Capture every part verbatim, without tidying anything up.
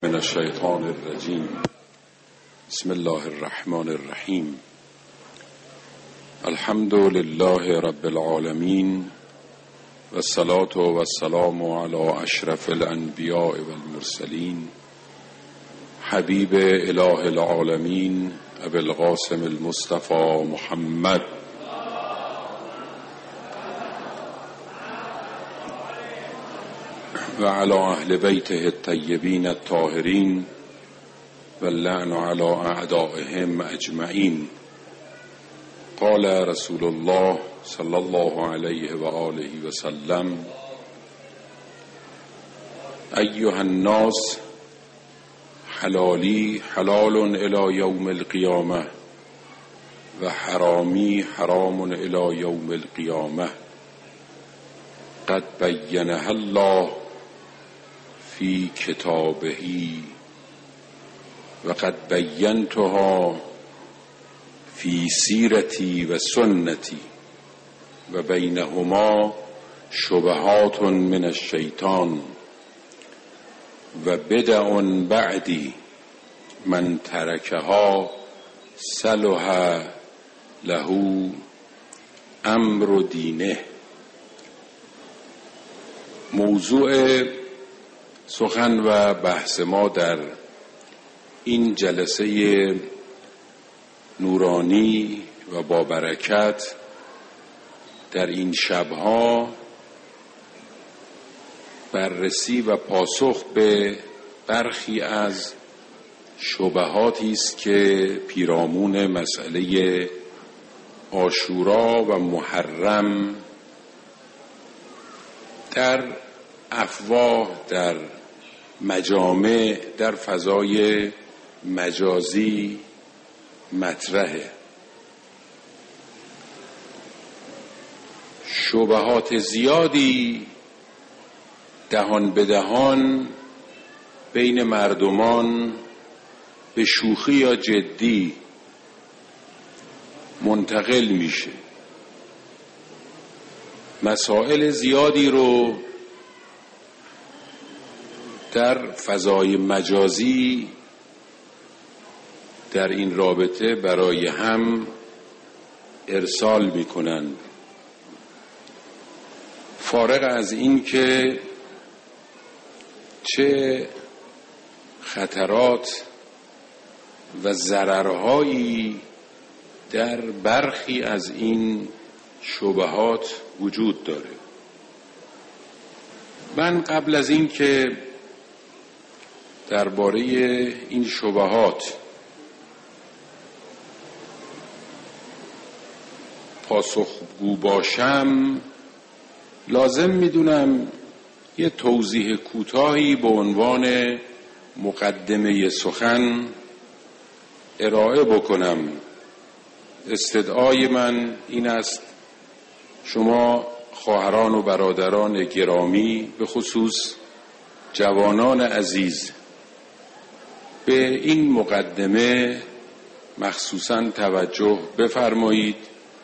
من الشیطان الرجیم. بسم الله الرحمن الرحیم. الحمد لله رب العالمین و الصلاة و السلام علی اشرف الانبیاء والمرسلین حبیب اله العالمین ابی القاسم المصطفى محمد و علی اهل بیته الطیبین الطاهرین و اللعن علی اعدائهم اجمعین. قال رسول الله صلی الله علیه و آله و سلم: ایها الناس حلالی حلال الی یوم القیامه و حرامی حرام الی یوم القیامه قد بینها الله فی کتابه و قد بینتها فی سیرتی و سنتی و بینهما شبهات من الشیطان و بدع بعدی من ترکها صلح له امر دینه. موضوع سخن و بحث ما در این جلسه نورانی و با برکت در این شبها بررسی و پاسخ به برخی از شبهاتی است که پیرامون مسئله عاشورا و محرم در افواه، در مجامع، در فضای مجازی مطرحه. شبهات زیادی دهان به دهان بین مردمان به شوخی یا جدی منتقل میشه. مسائل زیادی رو در فضای مجازی در این رابطه برای هم ارسال میکنند، فارغ از این که چه خطرات و ضررهایی در برخی از این شبهات وجود داره. من قبل از این که درباره این شبهات پاسخگو باشم لازم میدونم یه توضیح کوتاهی به عنوان مقدمه سخن ارائه بکنم. استدعای من این است شما خواهران و برادران گرامی، به خصوص جوانان عزیز، به این مقدمه مخصوصاً توجه بفرمایید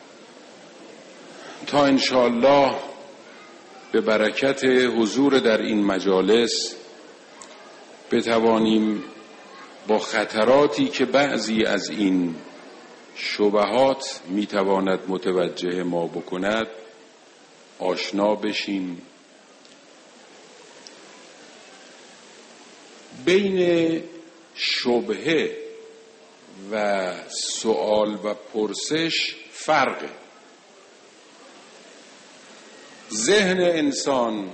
تا انشاءالله به برکت حضور در این مجالس بتوانیم با خطراتی که بعضی از این شبهات میتواند متوجه ما بکند آشنا بشیم. بین شبهه و سوال و پرسش فرقه. ذهن انسان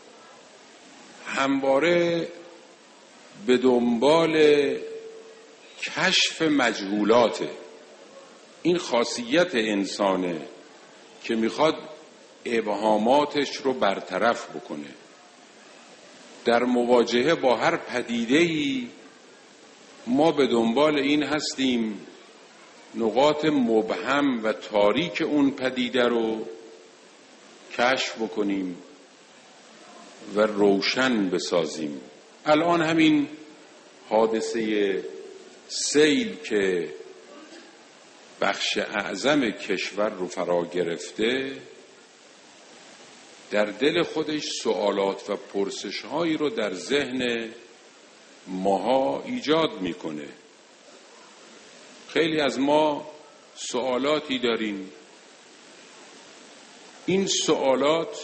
همواره به دنبال کشف مجهولاته. این خاصیت انسانه که میخواد ابهاماتش رو برطرف بکنه. در مواجهه با هر پدیده‌ای ما به دنبال این هستیم نقاط مبهم و تاریک اون پدیده رو کشف بکنیم و روشن بسازیم. الان همین حادثه سیل که بخش اعظم کشور رو فرا گرفته در دل خودش سوالات و پرسش‌هایی رو در ذهن ماها ایجاد میکنه. خیلی از ما سوالاتی داریم، این سوالات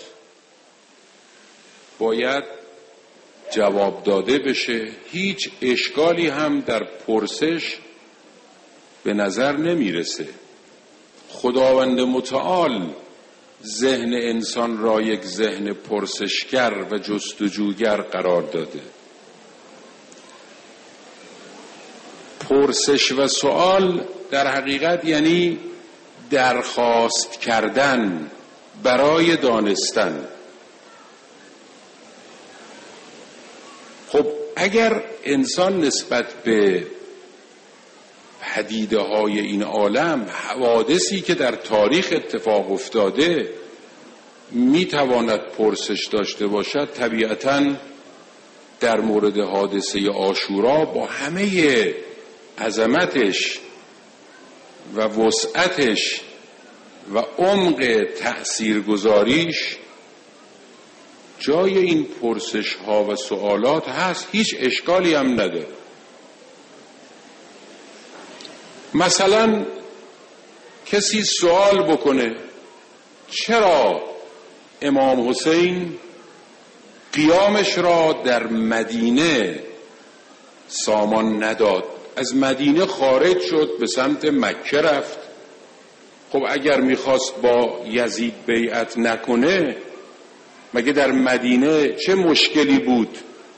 باید جواب داده بشه. هیچ اشکالی هم در پرسش به نظر نمیرسه. خداوند متعال ذهن انسان را یک ذهن پرسشگر و جستجوگر قرار داده. پرسش و سوال در حقیقت یعنی درخواست کردن برای دانستن. خب اگر انسان نسبت به پدیده های این عالم، حوادثی که در تاریخ اتفاق افتاده، میتواند پرسش داشته باشد، طبیعتاً در مورد حادثه عاشورا با همه عظمتش و وسعتش و عمق تأثیرگذاریش جای این پرسش ها و سوالات هست، هیچ اشکالی هم نداره. مثلا کسی سوال بکنه چرا امام حسین قیامش را در مدینه سامان نداد، از مدینه خارج شد به سمت مکه رفت. خب اگر میخواست با یزید بیعت نکنه، مگه در مدینه چه مشکلی بود؟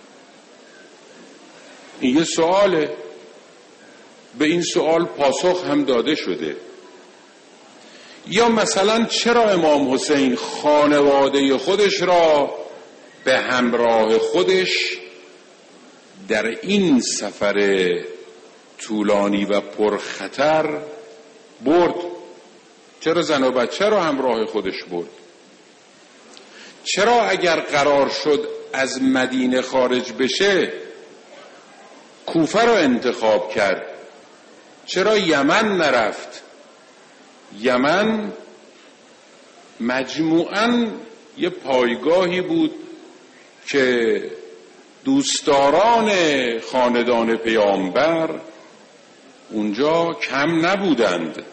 این یه سواله. به این سوال پاسخ هم داده شده. یا مثلا چرا امام حسین خانواده خودش را به همراه خودش در این سفر طولانی و پرخطر برد؟ چرا زن و بچه را همراه خودش برد؟ چرا اگر قرار شد از مدینه خارج بشه کوفه را انتخاب کرد؟ چرا یمن نرفت؟ یمن مجموعاً یه پایگاهی بود که دوستداران خاندان پیامبر اونجا کم نبودند.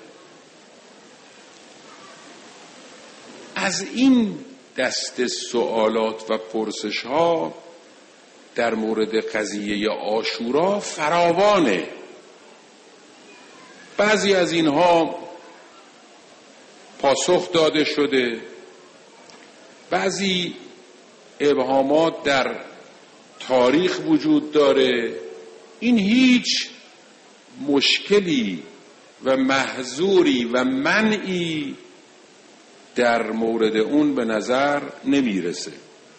از این دست سوالات و پرسش ها در مورد قضیه عاشورا فراوانه. بعضی از اینها پاسخ داده شده، بعضی ابهامات در تاریخ وجود داره. این هیچ مشکلی و محظوری و منعی در مورد اون به نظر نمیرسه.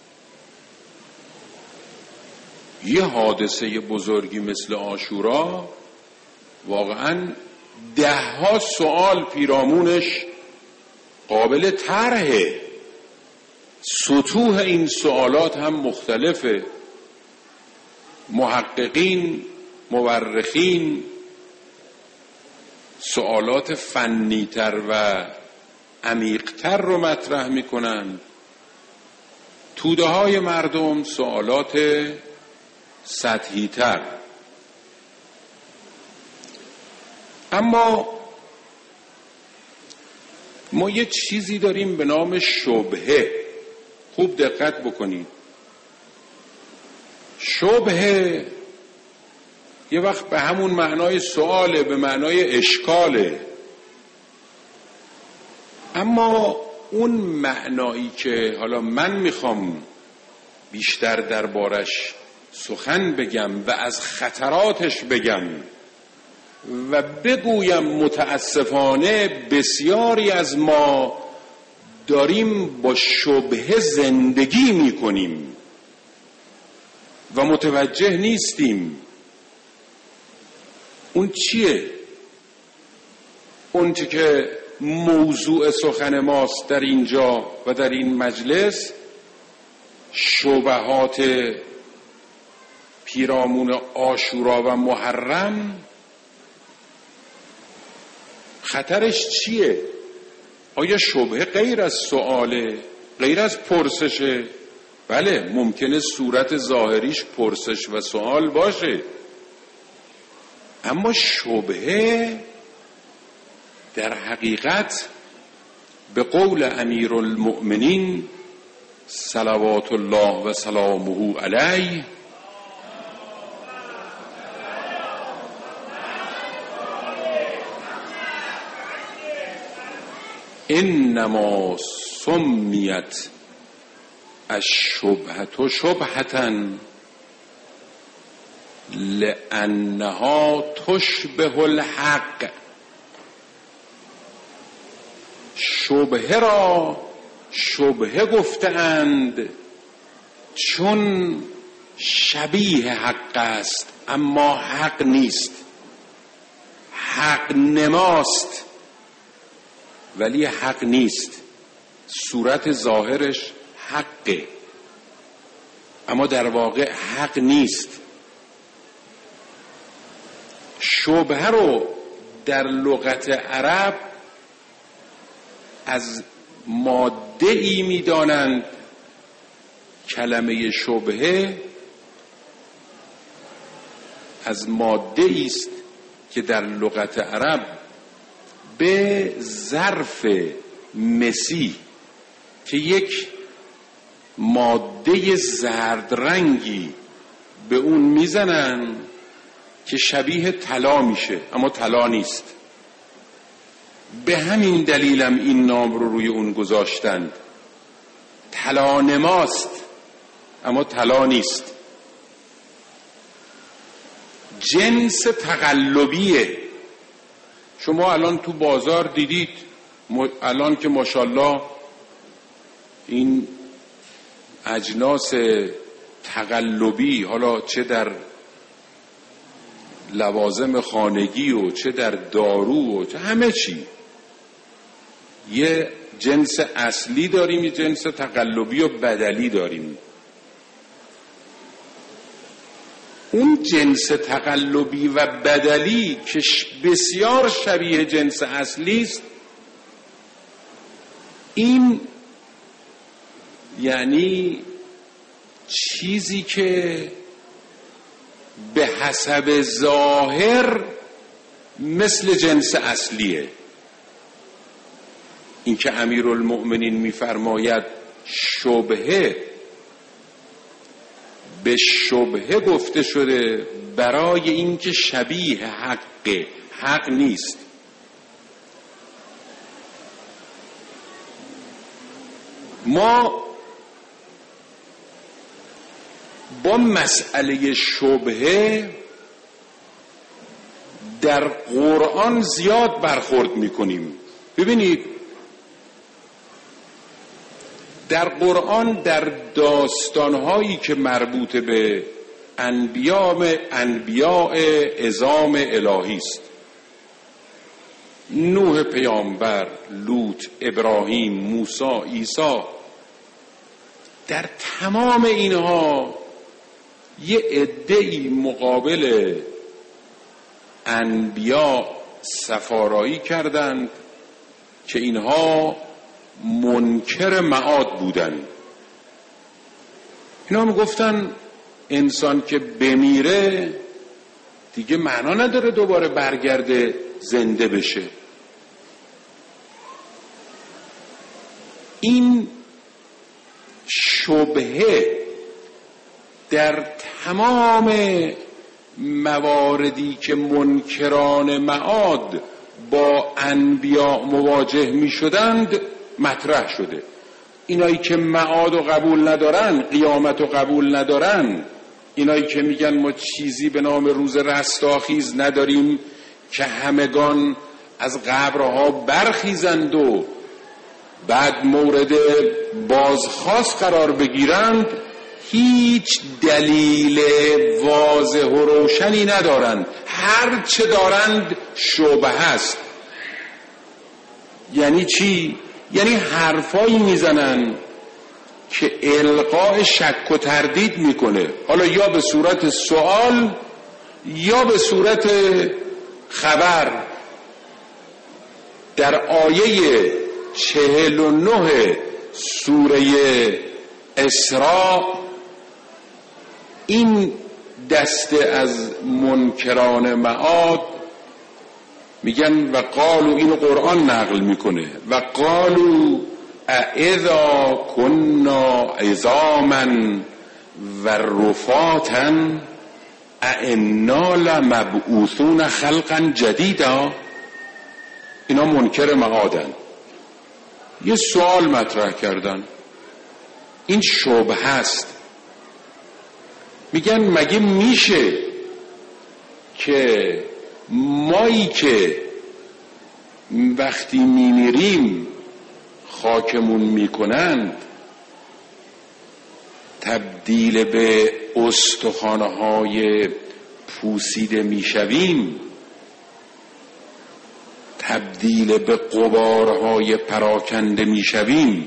یه حادثه بزرگی مثل عاشورا واقعاً ده ها سوال پیرامونش قابل طرحه. سطوح این سوالات هم مختلفه. محققین، مورخین سوالات فنیتر و عمیقتر رو مطرح میکنن. توده های مردم سوالات سطحی تر. اما ما یه چیزی داریم به نام شبهه. خوب دقت بکنید. شبهه یه وقت به همون معنای سواله، به معنای اشکاله. اما اون معنایی که حالا من میخوام بیشتر دربارش سخن بگم و از خطراتش بگم و بگویم، متاسفانه بسیاری از ما داریم با شبهه زندگی میکنیم و متوجه نیستیم. اون چیه؟ اون چی که موضوع سخن ماست در اینجا و در این مجلس، شبهات پیرامون عاشورا و محرم. خطرش چیه؟ آیا شبهه غیر از سؤاله، غیر از پرسشه؟ بله ممکنه صورت ظاهریش پرسش و سوال باشه، اما شبهه در حقیقت به قول امیرالمؤمنین صلوات الله و سلامه علیه انما سمیت الشبهة شبهة لانها تشبه الحق. شبهه را شبهه گفتند چون شبیه حق است اما حق نیست، حق نماست ولی حق نیست، صورت ظاهرش حقه اما در واقع حق نیست. شبهه رو در لغت عرب از ماده ای می دانند. کلمه شبهه از ماده ایست که در لغت عرب به ظرف مسی که یک ماده زرد رنگی به اون میزنن که شبیه طلا میشه اما طلا نیست. به همین دلیلم این نام رو روی اون گذاشتند. طلا نماست اما طلا نیست. جنس تقلبیه. شما الان تو بازار دیدید الان که ماشاءالله این اجناس تقلبی، حالا چه در لوازم خانگی و چه در دارو و چه همه چی، یه جنس اصلی داریم، یه جنس تقلبی و بدلی داریم. اون جنس تقلبی و بدلی که بسیار شبیه جنس اصلی است، این یعنی چیزی که به حسب ظاهر مثل جنس اصلیه. این که امیرالمؤمنین میفرماید شبهه، به شبهه گفته شده برای اینکه شبیه حق حق نیست. ما با مسئله شبهه در قرآن زیاد برخورد میکنیم. ببینید در قرآن در داستانهایی که مربوط به انبیاء انبیاء عظام الهی است، نوح پیامبر، لوط، ابراهیم، موسی، عیسی، در تمام اینها یه عده‌ای مقابل انبیاء سفارایی کردند که اینها منکر معاد بودن. اینا هم گفتن انسان که بمیره دیگه معنا نداره دوباره برگرده زنده بشه. این شبهه در تمام مواردی که منکران معاد با انبیاء مواجه می شدند مطرح شده. اینایی که معاد و قبول ندارن، قیامت و قبول ندارن، اینایی که میگن ما چیزی به نام روز رستاخیز نداریم که همگان از قبرها برخیزند و بعد مورد بازخواست قرار بگیرند، هیچ دلیل واضح و روشنی ندارند. هر چه دارند شبهه است. یعنی چی؟ یعنی حرفایی میزنن که القاء شک و تردید میکنه، حالا یا به صورت سوال یا به صورت خبر. در آیه چهل و نه سوره اسراء این دسته از منکران معاد میگن و قالو، اینو قرآن نقل میکنه، و قالو اذا كنا عظاما و رفاتا ائنا لمبعوثون خلقا جدیدا. اینا منکر معادن. یه سوال مطرح کردن، این شبهه است. میگن مگه میشه که مایی که وقتی میمیریم خاکمون میکنند تبدیل به استخوانهای پوسیده میشویم، تبدیل به غبارهای پراکنده میشویم،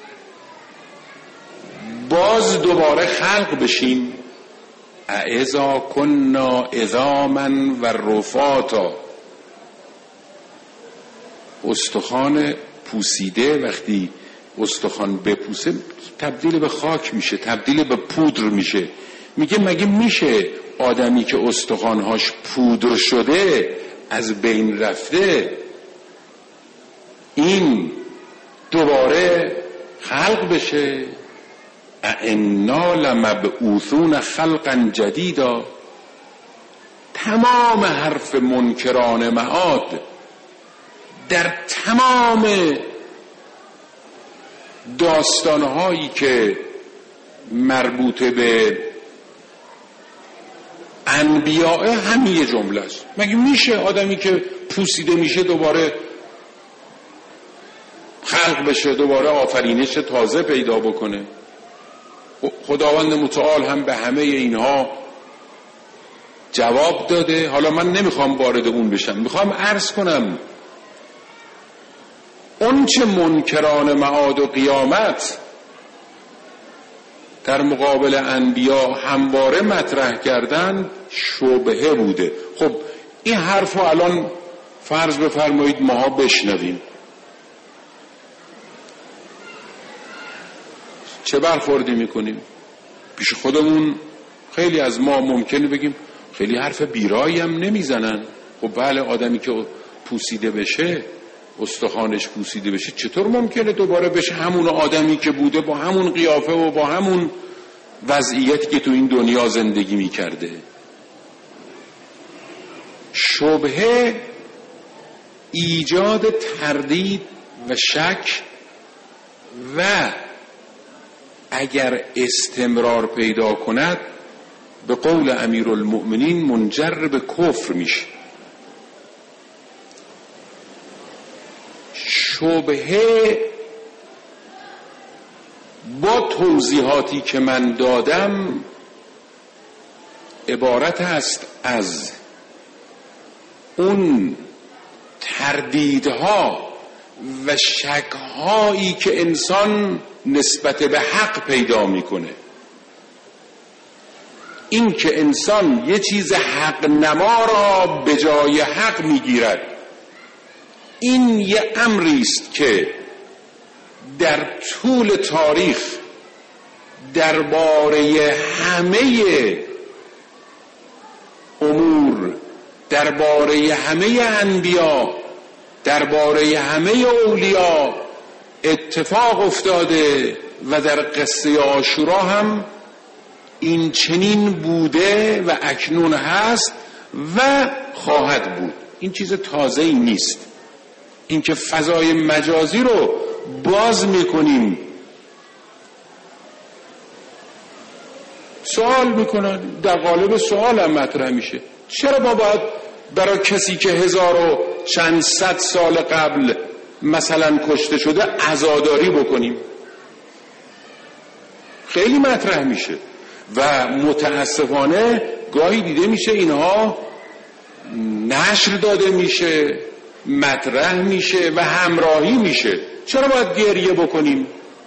باز دوباره خلق بشیم؟ اذا کنا عظاما و رفاتا. استخوان پوسیده وقتی استخوان بپوسه تبدیل به خاک میشه، تبدیل به پودر میشه. میگه مگه میشه آدمی که استخوانهاش پودر شده، از بین رفته، این دوباره خلق بشه؟ ائنا لمبعوثون خلقا جدیدا. تمام حرف منکران معاد در تمام داستانهایی که مربوط به انبیاء همین یه جمله است. مگه میشه آدمی که پوسیده میشه دوباره خلق بشه، دوباره آفرینش تازه پیدا بکنه؟ خداوند متعال هم به همه اینها جواب داده. حالا من نمیخوام وارد اون بشم، میخوام عرض کنم اون چه منکران معاد و قیامت در مقابل انبیا همواره مطرح کردن شبهه بوده. خب این حرف رو الان فرض بفرمایید ماها بشنویم، چه برخوردی میکنیم؟ پیش خودمون خیلی از ما ممکنه بگیم خیلی حرف بیرایی هم نمیزنن. خب بله، آدمی که پوسیده بشه، استخوانش پوسیده بشه، چطور ممکنه دوباره بشه همون آدمی که بوده، با همون قیافه و با همون وضعیتی که تو این دنیا زندگی میکرده؟ شبهه ایجاد تردید و شک و اگر استمرار پیدا کند به قول امیرالمؤمنین منجر به کفر میشه. شبهه با توضیحاتی که من دادم عبارت است از اون تردیدها و شکهایی که انسان نسبت به حق پیدا میکنه. این که انسان یه چیز حق نما را به جای حق میگیرد، این یه امری است که در طول تاریخ درباره همه امور، درباره همه انبیا، درباره همه اولیا اتفاق افتاده و در قصه عاشورا هم این چنین بوده و اکنون هست و خواهد بود. این چیز تازه‌ای نیست. این که فضای مجازی رو باز میکنیم، سوال میکنن، در قالب سوال هم مطرح میشه، چرا ما باید برای کسی که هزار و چند صد سال قبل مثلا کشته شده عزاداری بکنیم؟ خیلی مطرح میشه و متاسفانه گاهی دیده میشه اینها نشر داده میشه، مطرح میشه و همراهی میشه. چرا باید گریه بکنیم؟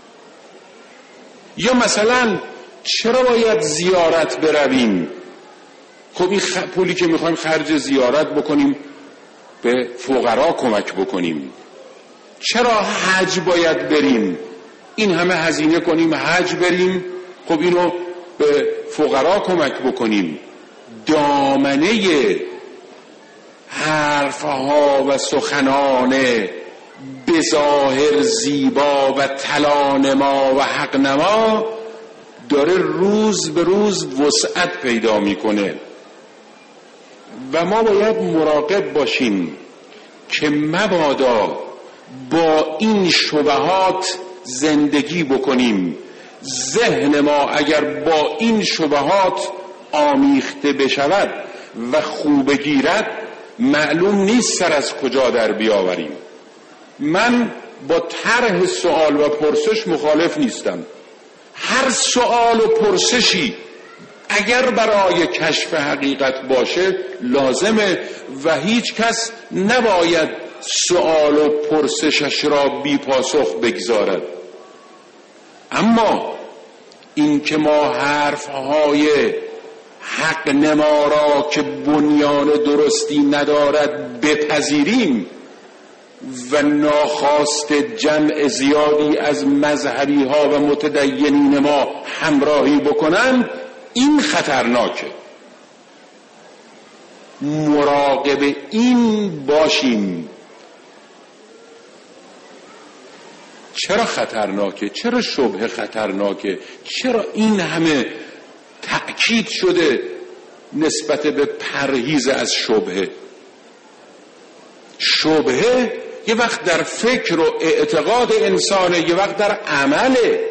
یا مثلا چرا باید زیارت برویم؟ خب این خ... پولی که میخوایم خرج زیارت بکنیم به فقرا کمک بکنیم. چرا حج باید بریم؟ این همه هزینه کنیم، حج بریم، خب اینو به فقرا کمک بکنیم. دامنه حرفها و سخنان بظاهر زیبا و طلانما و حقنما داره روز به روز وسعت پیدا میکنه و ما باید مراقب باشیم که مبادا با این شبهات زندگی بکنیم. ذهن ما اگر با این شبهات آمیخته بشود و خوب گیرد، معلوم نیست سر از کجا در بیاوریم. من با طرح سوال و پرسش مخالف نیستم. هر سوال و پرسشی اگر برای کشف حقیقت باشه لازمه و هیچ کس نباید سوال و پرسشش را بی پاسخ بگذارد. اما این که ما حرفهای حق نما را که بنیان درستی ندارد بپذیریم و ناخواست جمع زیادی از مذهبی ها و متدینین ما همراهی بکنند، این خطرناکه. مراقب این باشیم. چرا خطرناکه؟ چرا شبهه خطرناکه؟ چرا این همه تأکید شده نسبت به پرهیز از شبهه؟ شبهه یه وقت در فکر و اعتقاد انسانه، یه وقت در عمله،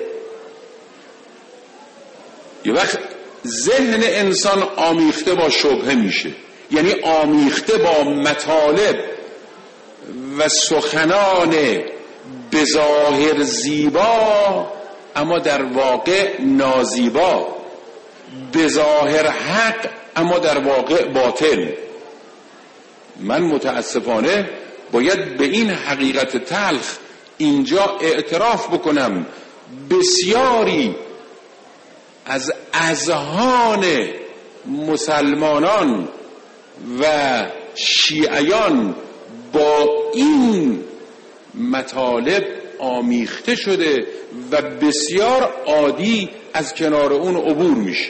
یه وقت ذهن انسان آمیخته با شبهه میشه، یعنی آمیخته با مطالب و سخنان بظاهر زیبا اما در واقع نازیبا، بظاهر حق اما در واقع باطل. من متاسفانه باید به این حقیقت تلخ اینجا اعتراف بکنم، بسیاری از اذهان مسلمانان و شیعیان با این مطالب آمیخته شده و بسیار عادی از کنار اون عبور میشه.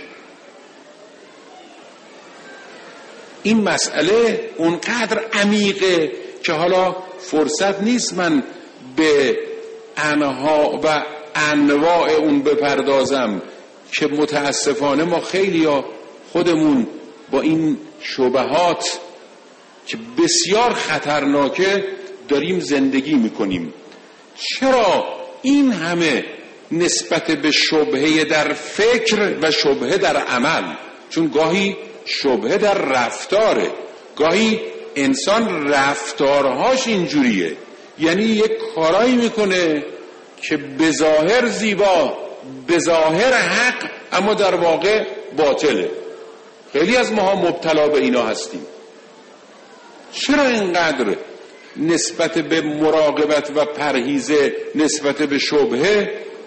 این مسئله اونقدر عمیقه که حالا فرصت نیست من به انها و انواع اون بپردازم که متاسفانه ما خیلی ها خودمون با این شبهات که بسیار خطرناکه داریم زندگی میکنیم. چرا این همه نسبت به شبهه در فکر و شبهه در عمل؟ چون گاهی شبهه در رفتاره، گاهی انسان رفتارهاش اینجوریه، یعنی یک کارایی میکنه که بظاهر زیبا، بظاهر حق اما در واقع باطله. خیلی از ماها مبتلا به اینا هستیم. چرا اینقدر نسبت به مراقبت و پرهیز نسبت به شبهه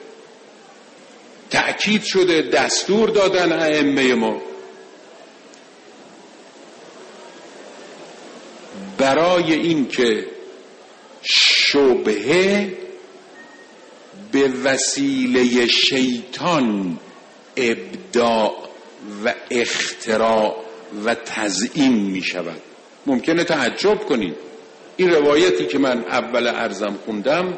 تأکید شده، دستور دادن ائمه ما؟ برای این که شبهه به وسیله شیطان ابداع و اختراع و تزیین می شود. ممکنه تعجب کنید، این روایتی که من اول عرضم خوندم،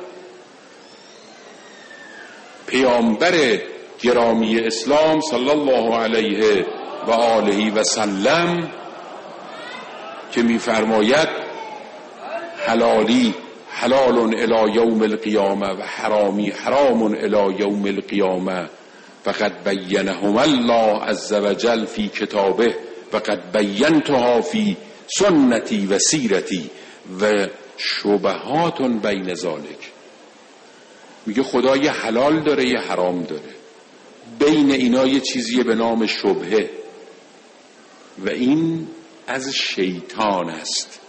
پیامبر گرامی اسلام صلی الله علیه و آله و سلم که می‌فرماید حلالی حلال الی یوم القیامه و حرامی حرام الی یوم القیامه فقد بینهما الله عز وجل فی کتابه فقد بینتها فی سنتی و سیرتی و شبهات بین ذالک. میگه خدا یه حلال داره یه حرام داره، بین اینا یه چیزیه به نام شبهه و این از شیطان است.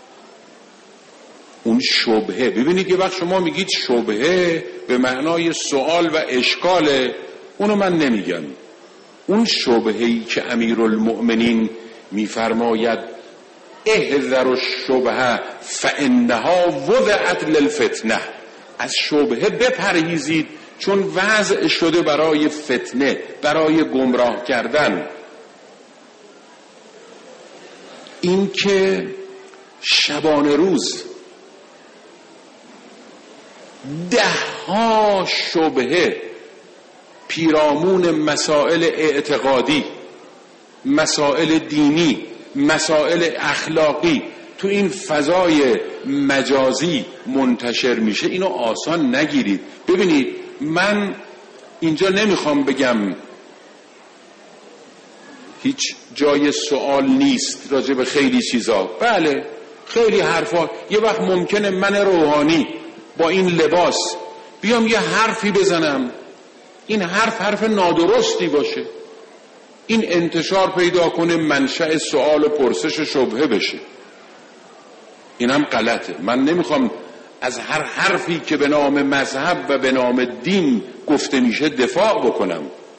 اون شبهه، ببینید یه وقت شما میگید شبهه به معنای سوال و اشکاله، اونو من نمیگم. اون شبهه‌ای که امیرالمؤمنین میفرماید احذر الشبهه فانها وضعت للفتنه، از شبهه بپرهیزید چون وضع شده برای فتنه، برای گمراه کردن. این که شبانه روز ده ها شبهه پیرامون مسائل اعتقادی، مسائل دینی، مسائل اخلاقی تو این فضای مجازی منتشر میشه، اینو آسان نگیرید. ببینید من اینجا نمیخوام بگم هیچ جای سوال نیست راجع به خیلی چیزا، بله خیلی حرفا. یه وقت ممکنه من روحانی با این لباس بیام یه حرفی بزنم، این حرف حرف نادرستی باشه، این انتشار پیدا کنه، منشأ سوال و پرسش شبهه بشه، این هم غلطه. من نمیخوام از هر حرفی که به نام مذهب و به نام دین گفته میشه دفاع بکنم.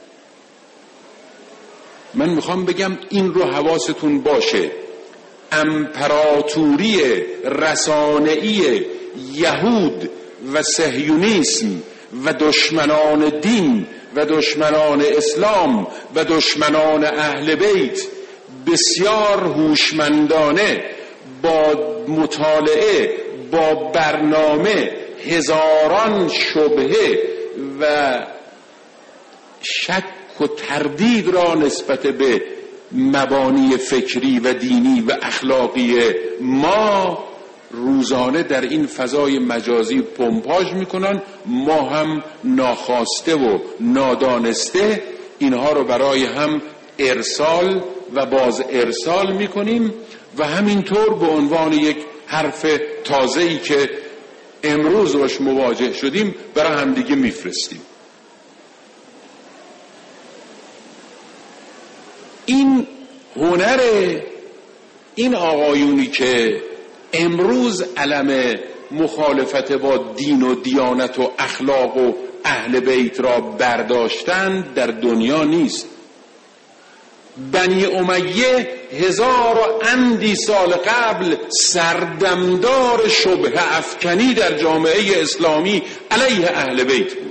من میخوام بگم این رو حواستون باشه، امپراتوری رسانه‌ای یهود و صهیونیسم و دشمنان دین و دشمنان اسلام و دشمنان اهل بیت بسیار هوشمندانه با مطالعه، با برنامه، هزاران شبهه و شک و تردید را نسبت به مبانی فکری و دینی و اخلاقی ما روزانه در این فضای مجازی پمپاژ میکنن. ما هم ناخواسته و نادانسته اینها رو برای هم ارسال و باز ارسال میکنیم و همینطور به عنوان یک حرف تازه‌ای که امروز باش مواجه شدیم برای هم دیگه میفرستیم. این هنر این آقایونی که امروز علم مخالفت با دین و دیانت و اخلاق و اهل بیت را برداشتند در دنیا نیست. بنی امیه هزار و اندی سال قبل سردمدار شبه افکنی در جامعه اسلامی علیه اهل بیت بود.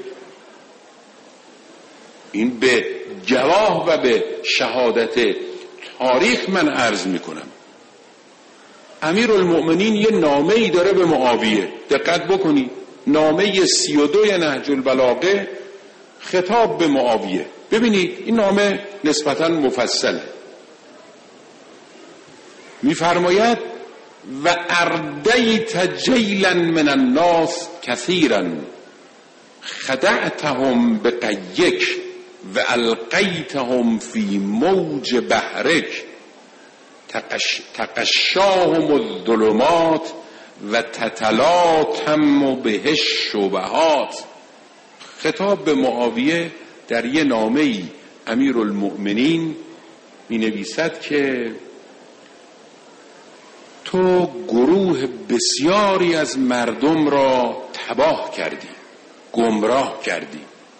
این به گواه و به شهادت تاریخ من عرض میکنم. امیرالمؤمنین یه نامه‌ای داره به معاویه، دقت بکنید، نامه سی و دو نهج البلاغه خطاب به معاویه. ببینید این نامه نسبتاً مفصله. میفرماید و اردیت جیلا من الناس کثیرا خدعتهم بقیک و القیتهم فی موج بحرک تقش تقشاهم الظلمات و تتلاطم به الشبهات. خطاب به معاویه در یه نامه‌ای امیرالمؤمنین می نویسد که تو گروه بسیاری از مردم را تباه کردی، گمراه کردی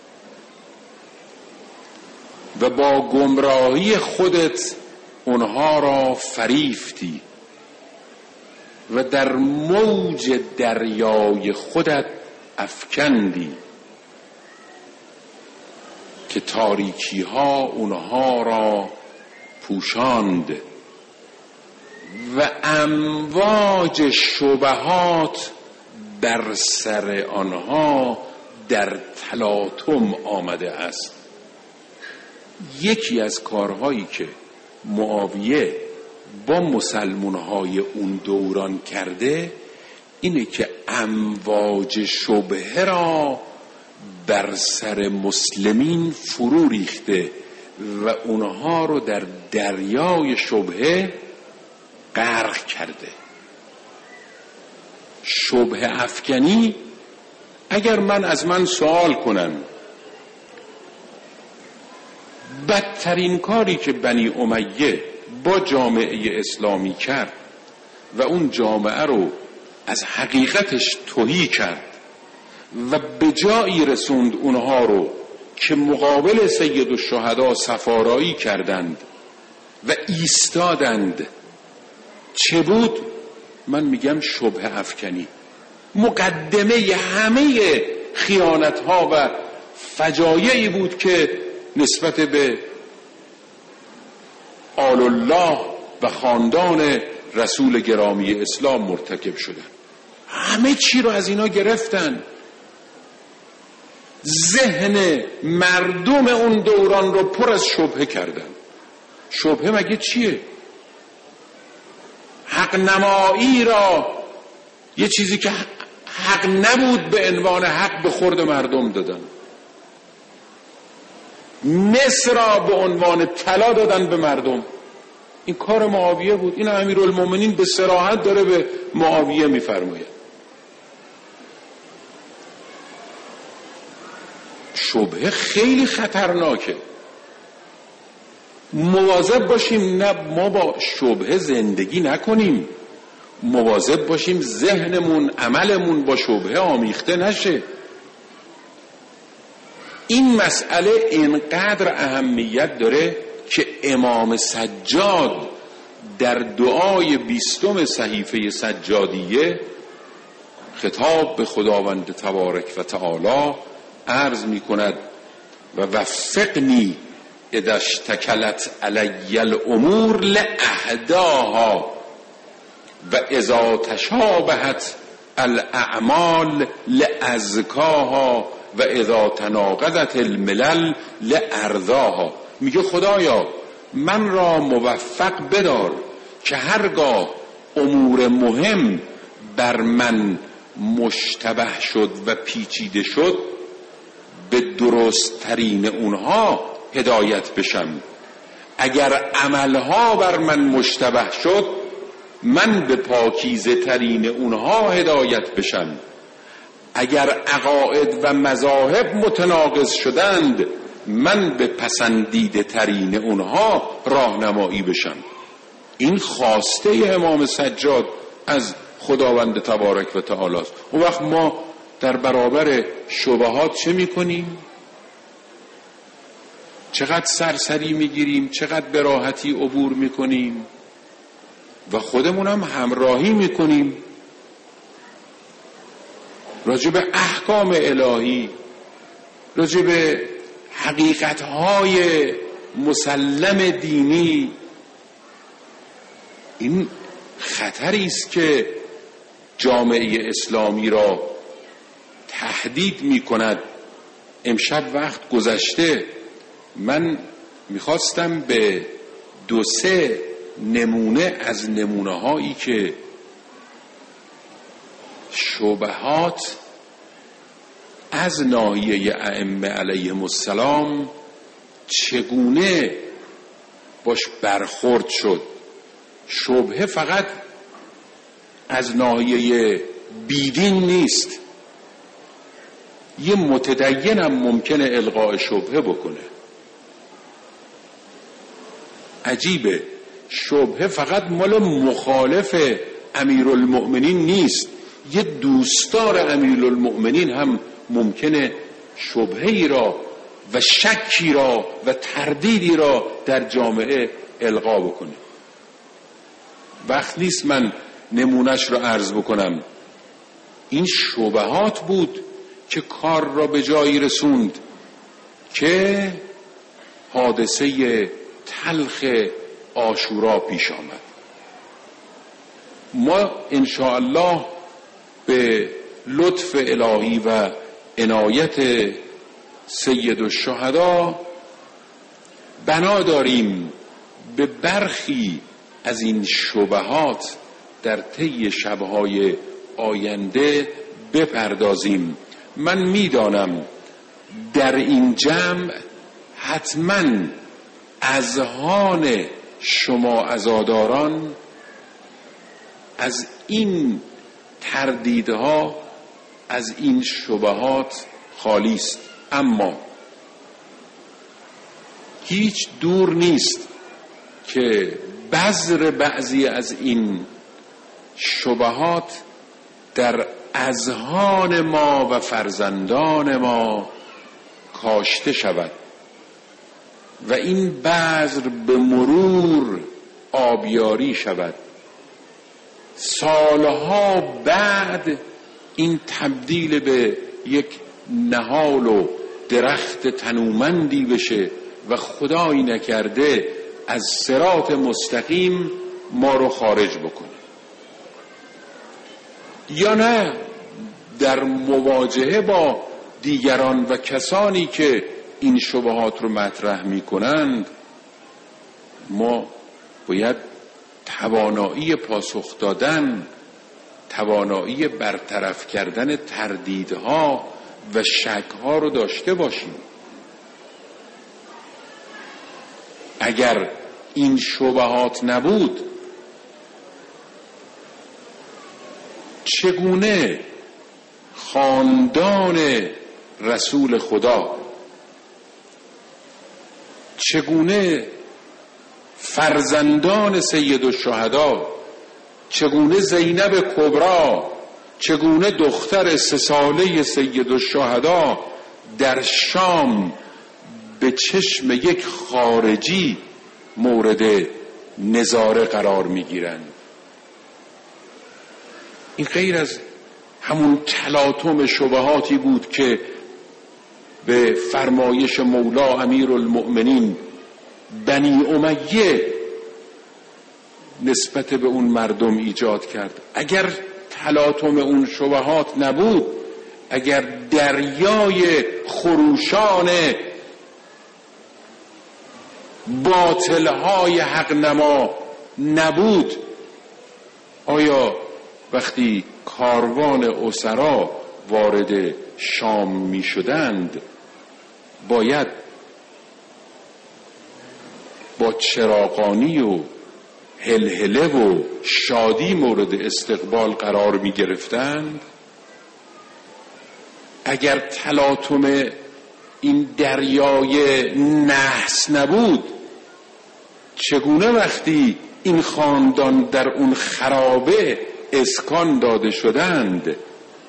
و با گمراهی خودت اونها را فریفتی و در موج دریای خودت افکندی که تاریکی ها اونها را پوشاند و امواج شبهات بر سر آنها در تلاطم آمده است. یکی از کارهایی که معاویه با مسلمانهای اون دوران کرده اینه که امواج شبهه را بر سر مسلمین فرو ریخته و اونها رو در دریای شبهه غرق کرده. شبهه افکنی، اگر من از من سوال کنن بدترین کاری که بنی امیه با جامعه اسلامی کرد و اون جامعه رو از حقیقتش تهی کرد و به جایی رسوند اونها رو که مقابل سید الشهدا سفارایی کردند و ایستادند، چه بود؟ من میگم شبهه افکنی. مقدمه همه خیانت ها و فجایعی بود که نسبت به آل الله و خاندان رسول گرامی اسلام مرتکب شدن. همه چی رو از اینا گرفتن. ذهن مردم اون دوران رو پر از شبهه کردن. شبهه مگه چیه؟ حق نمایی را، یه چیزی که حق نبود به عنوان حق به خورد مردم دادن. مس را به عنوان طلا دادن به مردم. این کار معاویه بود. این امیرالمومنین به صراحت داره به معاویه میفرماید. شبهه خیلی خطرناکه. مواظب باشیم نه ما با شبهه زندگی نکنیم. مواظب باشیم ذهنمون، عملمون با شبهه آمیخته نشه. این مسئله اینقدر اهمیت داره که امام سجاد در دعای بیستم صحیفه سجادیه خطاب به خداوند تبارک و تعالی عرض می کند و وفقنی اذا اشتکلت علی الامور لاهداها و اذا تشابهت الاعمال لازکاها و اذا تناقضت الملل لارضاها. میگه خدایا من را موفق بدار که هرگاه امور مهم بر من مشتبه شد و پیچیده شد به درست ترین اونها هدایت بشم. اگر عملها بر من مشتبه شد من به پاکیزه ترین اونها هدایت بشم. اگر عقاید و مذاهب متناقض شدند من به پسندیده ترین اونها راهنمایی بشم. این خواسته امام سجاد از خداوند تبارک و تعالی است. اون وقت ما در برابر شبهات چه میکنیم؟ چقدر سرسری میگیریم، چقدر به راحتی عبور میکنیم و خودمون هم همراهی میکنیم راجع به احکام الهی، راجع به حقیقتهای مسلم دینی. این خطری است که جامعه اسلامی را تهدید می کند. امشب وقت گذشته، من میخواستم به دو سه نمونه از نمونه هایی که شبهات از ناحیه ائمه علیهم السلام چگونه باش برخورد شد. شبهه فقط از ناحیه بیدین نیست. یه متدین هم ممکنه القاء شبهه بکنه. عجیبه، شبهه فقط مال مخالف امیرالمؤمنین نیست. یه دوستدار امیرالمؤمنین هم ممکنه شبهه‌ای را و شکی را و تردیدی را در جامعه القا بکنه. وقت نیست من نمونش را عرض بکنم. این شبهات بود که کار را به جایی رسوند که حادثه تلخ عاشورا پیش آمد. ما انشاءالله به لطف الهی و عنایت سید الشهدا بنا داریم به برخی از این شبهات در طی شبهای آینده بپردازیم. من میدانم در این جمع حتما اذهان شما عزاداران از این تردیدها، از این شبهات خالی است، اما هیچ دور نیست که بذر بعضی از این شبهات در اذهان ما و فرزندان ما کاشته شود و این بذر به مرور آبیاری شود. سالها بعد این تبدیل به یک نهال و درخت تنومندی بشه و خدایی نکرده از صراط مستقیم ما رو خارج بکنه، یا نه در مواجهه با دیگران و کسانی که این شبهات رو مطرح می کنند ما باید توانایی پاسخ دادن، توانایی برطرف کردن تردیدها و شکها رو داشته باشیم. اگر این شبهات نبود چگونه خاندان رسول خدا، چگونه فرزندان سید الشهدا، چگونه زینب کبری، چگونه دختر سه ساله سید الشهدا در شام به چشم یک خارجی مورد نظاره قرار میگیرند؟ این غیر از همون تلاطم شبهاتی بود که به فرمایش مولا امیرالمؤمنین بنی امیه نسبت به اون مردم ایجاد کرد. اگر تلاطم اون شبهات نبود، اگر دریای خروشان باطلهای حق نما نبود، آیا وقتی کاروان اسرا وارد شام می شدند باید با چراغانی و هلهله و شادی مورد استقبال قرار می گرفتند؟ اگر تلاطم این دریای نحس نبود، چگونه وقتی این خاندان در اون خرابه اسکان داده شدند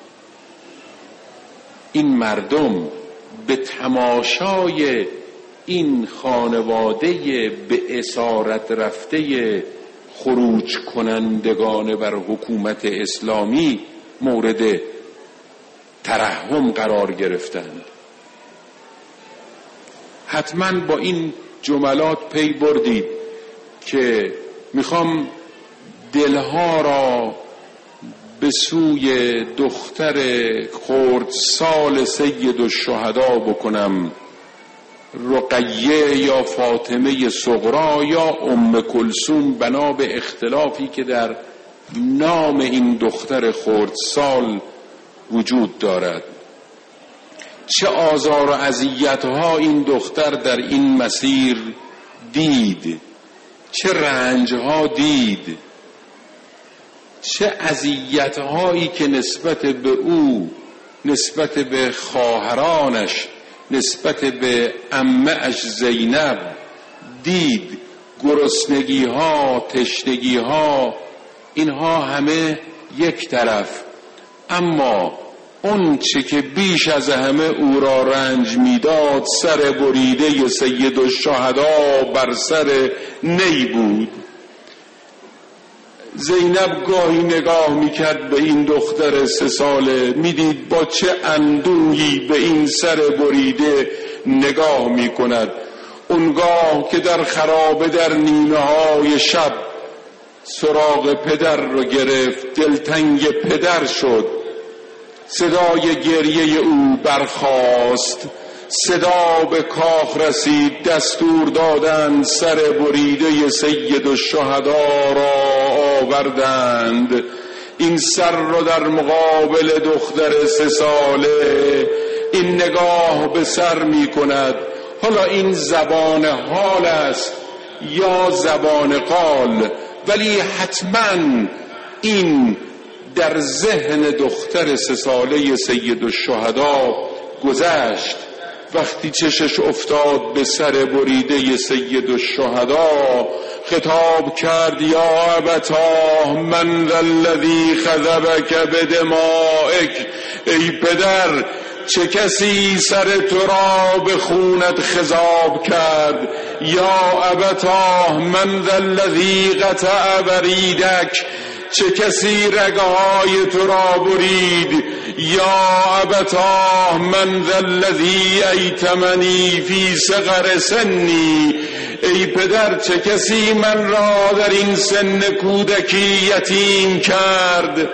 این مردم به تماشای این خانواده به اسارت رفته خروج کنندگان بر حکومت اسلامی مورد ترحم قرار گرفتند؟ حتما با این جملات پی بردید که میخوام دلها را به سوی دختر خردسال سید الشهدا بکنم، رقیه یا فاطمه صغرا یا ام کلثوم، بنا به اختلافی که در نام این دختر خردسال وجود دارد. چه آزار و اذیت‌ها این دختر در این مسیر دید، چه رنج‌ها دید، چه اذیت‌هایی که نسبت به او، نسبت به خواهرانش، نسبت به عمه‌اش زینب دید. گرسنگی‌ها، تشنگی‌ها، اینها همه یک طرف، اما اون چه که بیش از همه او را رنج میداد سر بریده سید الشهدا بر سر نی بود. زینب گاهی نگاه میکرد به این دختر سه ساله، میدید با چه اندوهی به این سر بریده نگاه میکند. اونگاه که در خرابه در نیمه های شب سراغ پدر رو گرفت، دلتنگ پدر شد. صدای گریه او برخاست، صدا به کاخ رسید، دستور دادند سر بریده سید الشهدا را آوردند. این سر رو در مقابل دختر سه ساله این نگاه به سر می کند. حالا این زبان حال است یا زبان قال، ولی حتما این در ذهن دختر سه ساله سید الشهدا گذشت. وقتی چشش افتاد به سر بریده سید الشهدا خطاب کرد: یا ابتاه من ذا الذی خذبک بدمائک، ای پدر چه کسی سر تو را به خونت خضاب کرد؟ یا ابتاه من ذا الذی قطع بریدک، چه کسی رگهای تو را برید؟ یا ابتاه من ذا الذی ایتمنی فی صغر سنی، ای پدر چه کسی من را در این سن کودکی یتیم کرد.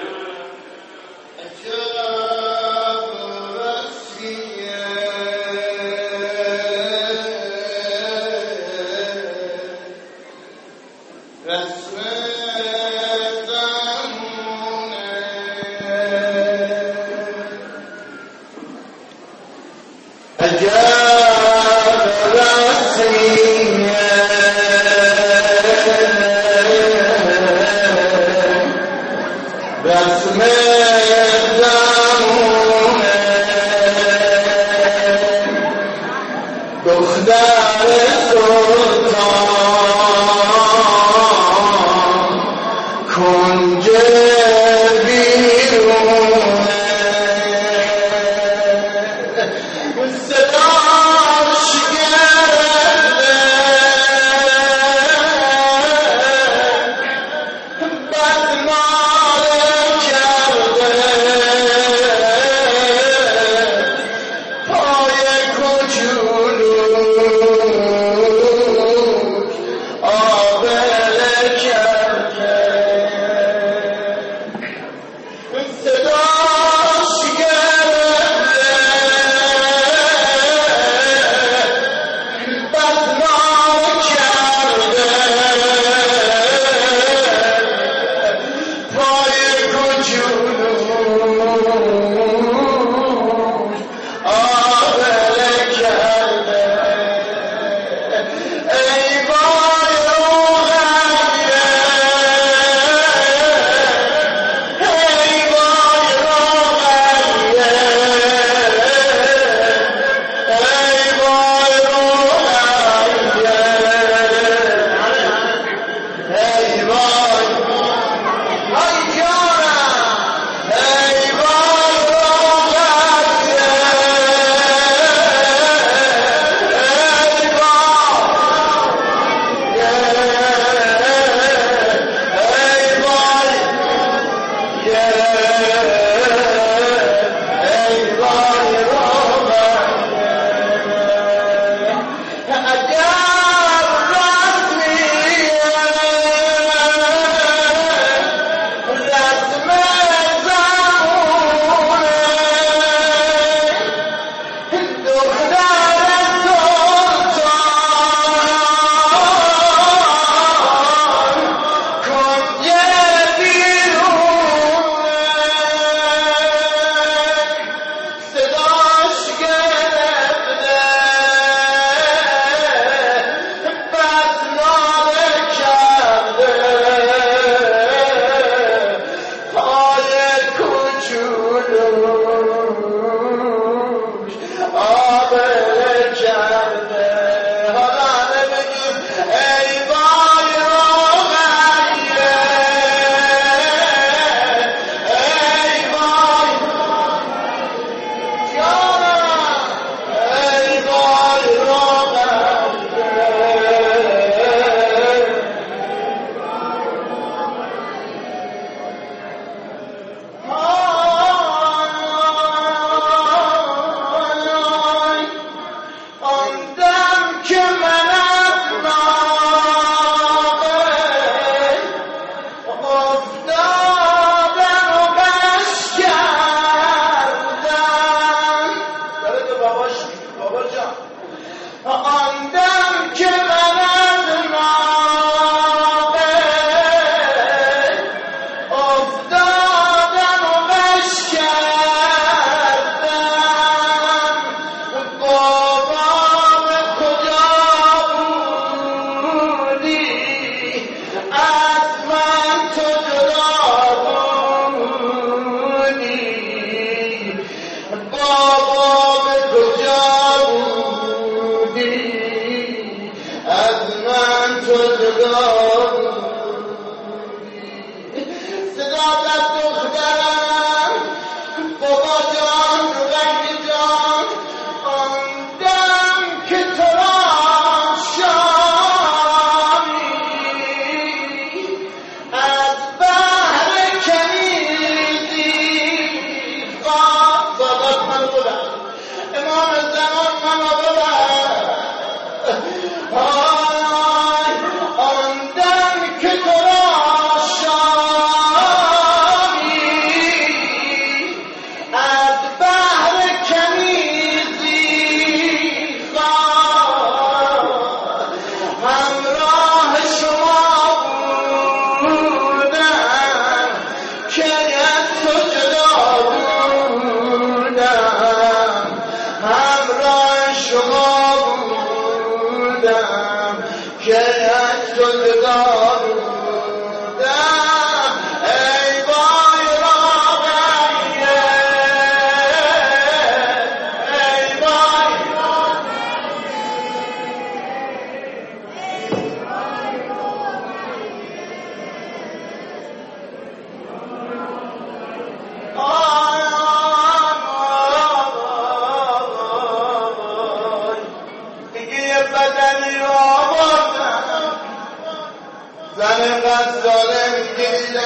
از من تو جدا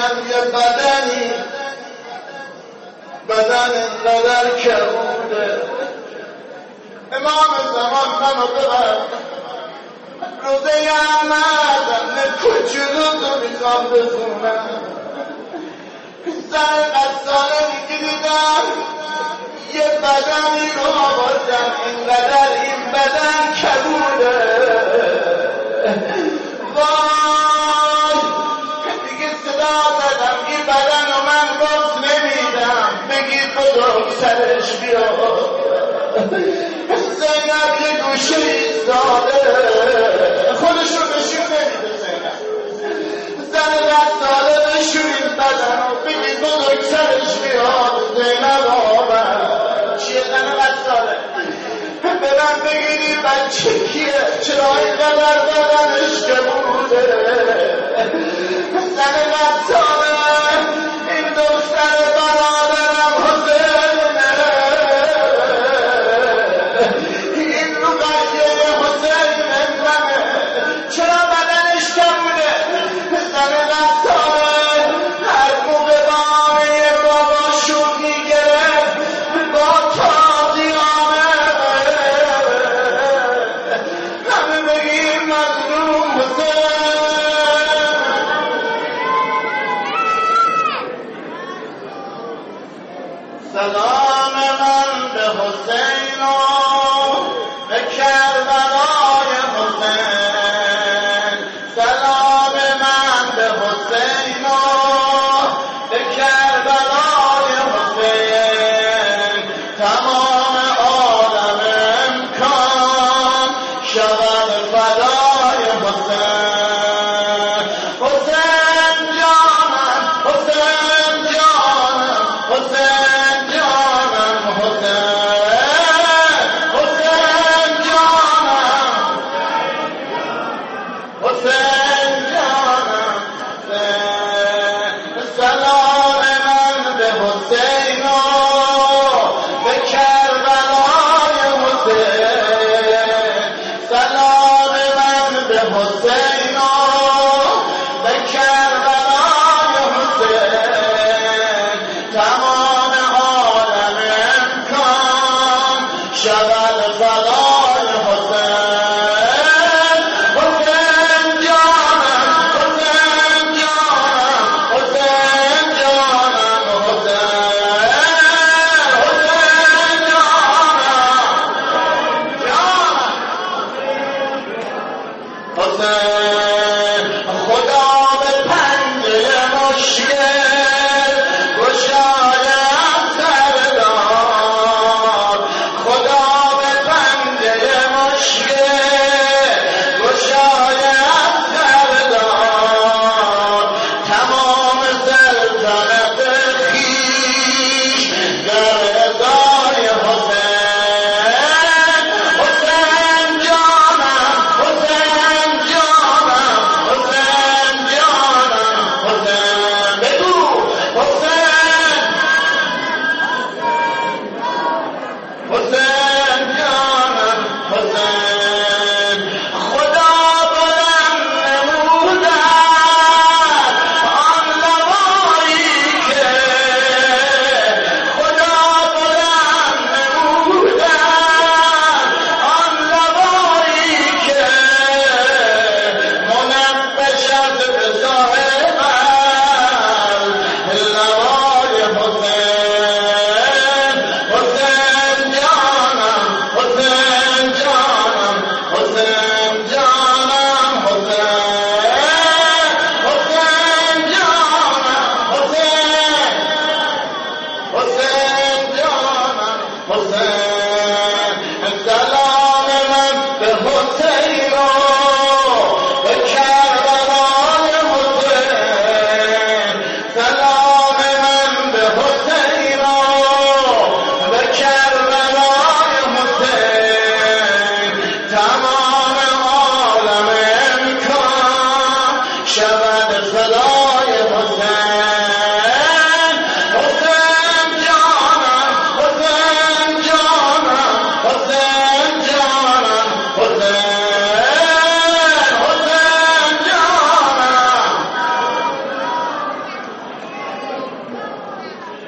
من یه بدنی بدن اینقدر کبوده امام زمان منو ببر روزه احمد کوچولو تو میخوام بخونم زن قصاله میگی دیدم یه بدنی رو آوردم اینقدر این بدن کبوده وای دیگه صدا زدم این بدن رو من باز نمیدم بگید بزرگ سرش بیا زینب یه گوشه ایستاده خودشو بشون نمیده زینب زن قصاله بشون این بدن رو بگید بزرگ سرش بیاد زینب آمد چیه زن قصاله به من بگید این بچه کیه چرا اینقدر بدنش که بوده زن قصاله این دختر برادرم حسینه این رقیه حسین زنه چرا بدنش که بوده زن قصاله هر موقع با یه بابا شوخی گرفت با تازی آمد همه بگیم مظلوم حسین سلام من به حسین و به کربلای حسین سلام من به حسین و به کربلای حسین تمام عالم امکان شود فدای حسین حسین جانم حسین جانم حسین جانم حسین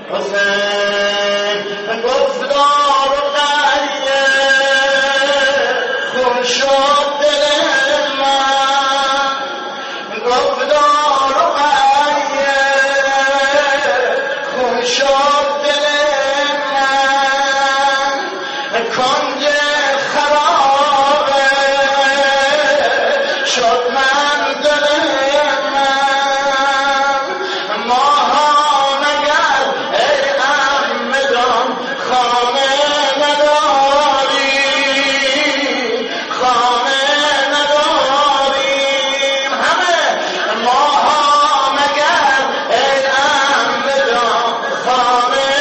حسین گفتار و قریه خون شد دل من گفتار و قریه خون شد دل من کنج خرابه شد منزل من ماها مگر ای عمه جان خانه نداری خانه نداریم همه ماها مگر ای عمه جان خانه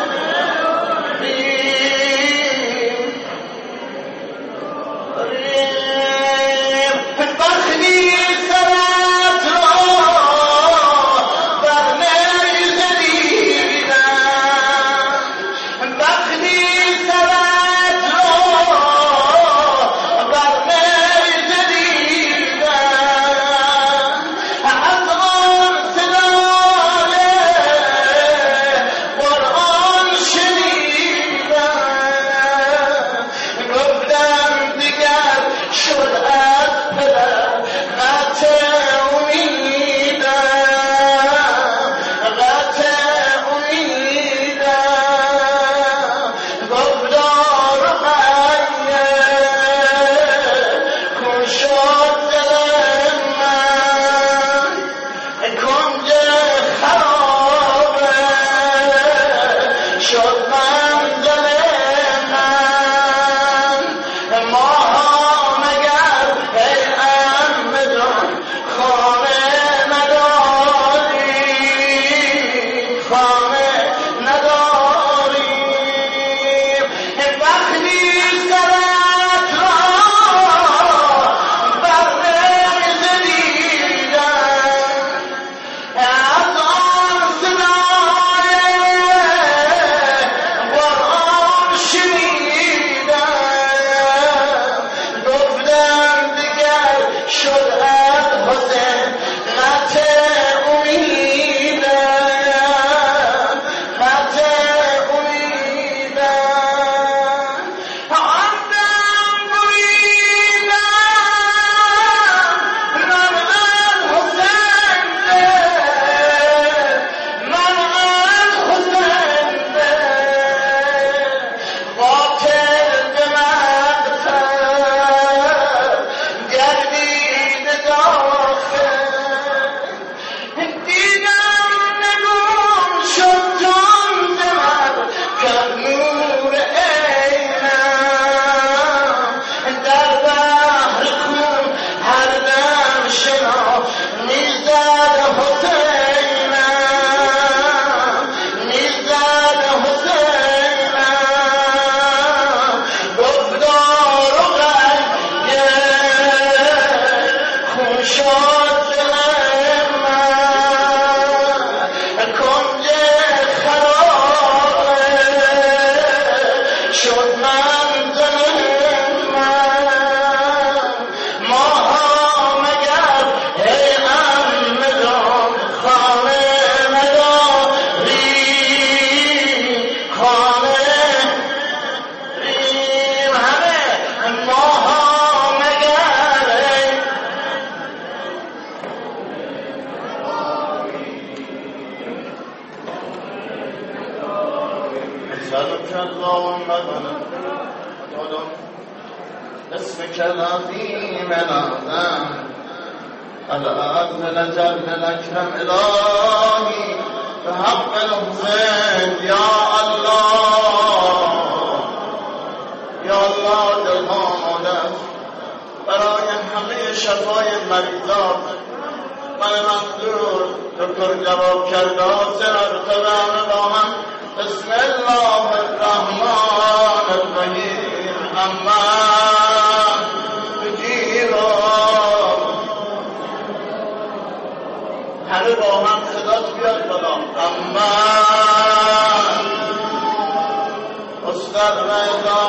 اسمك العظيم الأعظم الأعظم الأجل الأكرم إلهي بحق الحسين يا الله يا الله دلها مولد برای همه شفای مریضات من مقدور دکتر جواب کرده حسین ارتبان با هم بسم الله الرحمن الرحیم اما بگیرا همه با هم صدات بیاد بالا اما استاد رضا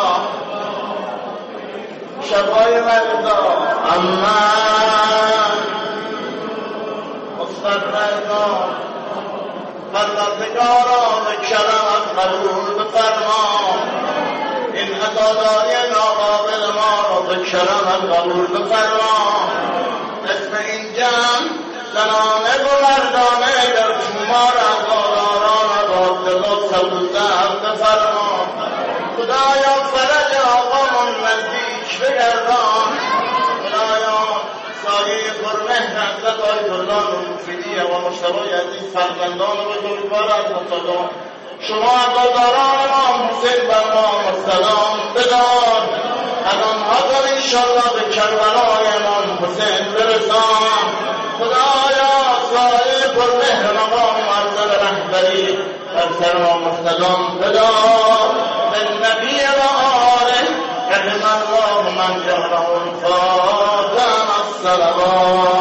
شفای مردا اما استاد رضا پروردگارا به کرمت قبول بفرما، این عزاداری ناقابل ما را به کرمت قبول بفرما. اسم این جمع زنانه و مردانه در شمار عزاداران با دل و سبوزه بفرما. خدایا فرج آقامون نزدیک بگردان، خدایا سایه پرمهرت لطای دلان مفیدیه و مشتبه عزیز فرزندان بزرگوار از مصدام شما عزاداران ما حسین بر ما مستدام بدار، از آنها تا انشالله به کربلای امام حسین برسان. خدایا سایه پرمهر مقام مرزل رهبری بر سر ما مستدام بدار. بالنبی و آله رحم الله من جهره الفاتحه الصلوات.